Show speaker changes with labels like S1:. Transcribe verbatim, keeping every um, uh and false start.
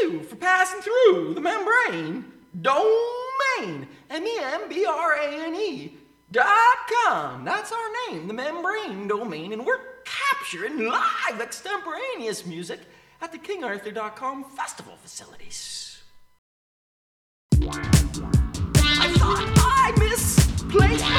S1: you for passing through the membrane domain. M E M B R A N E dot com. That's our name, the Membrane Domain, and we're capturing live extemporaneous music at the king arthur dot com festival facilities. I thought I misplaced